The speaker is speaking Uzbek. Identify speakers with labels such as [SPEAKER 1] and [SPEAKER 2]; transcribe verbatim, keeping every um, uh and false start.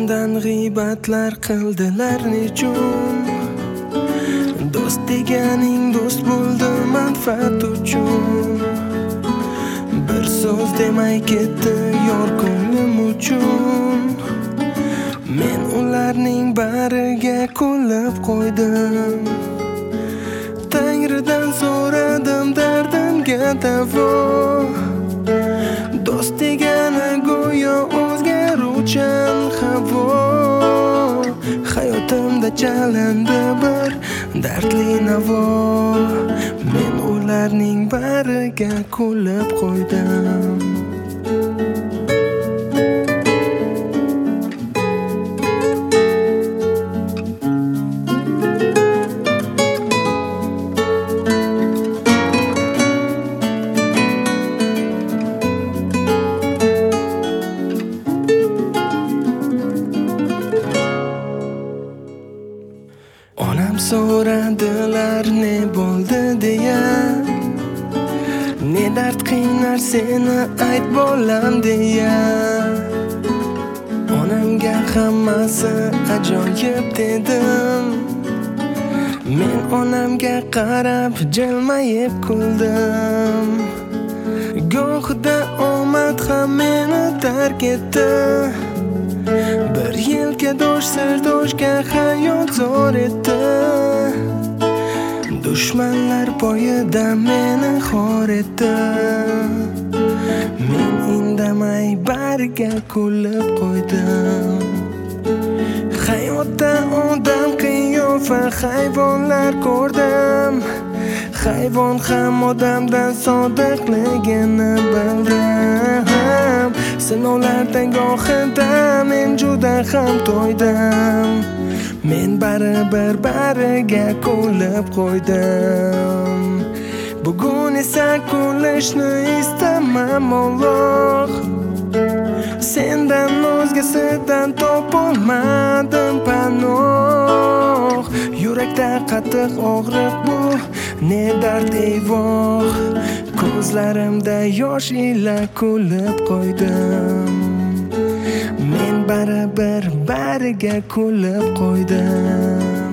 [SPEAKER 1] mendan g'iybatlar qildilar nechun? Do'st deganing do'st bo'ldi manfaat uchun. Bir so'z demay ketdi yor ko'nglim uchun. Men ularning bariga kulib qo'ydim. Tangridan so'radim dardimga davo. Do'st degani go'yo o'zgaruvchan havo. Hayotimda chalindi bir dardli navo. Men ularning bariga kulib qo'ydim. Onam so'radilar ne bo'ldi deya. Ne dard qiynar seni ayt bolam deya. Onamga hammasi ajoyib dedim. Men onamga qarab jilmayib kuldim. Gohida omad ham meni tark etdi. Bir yilga dosh sirdoshga hayot zor etdi. Dushmanlar poyida meni xor etdi. Men indamay bariga kulib qo'ydim. Hayotda odam qiyofa hayvonlar ko'rdim. Hayvon ham odamdan sodiqligini bildim. Sinovlardan gohida men juda ham to'ydim. Men baribir bariga kulib qo'ydim. Bugun esa kulishni istamam Alloh. Sendan o'zgasidan topolmadim panoh. Yurakda qattiq og'riq bu ne dard eyvoh. Ko'zlarimda yosh ila kulib qo'ydim. Men baribir bariga kulib qo'ydim.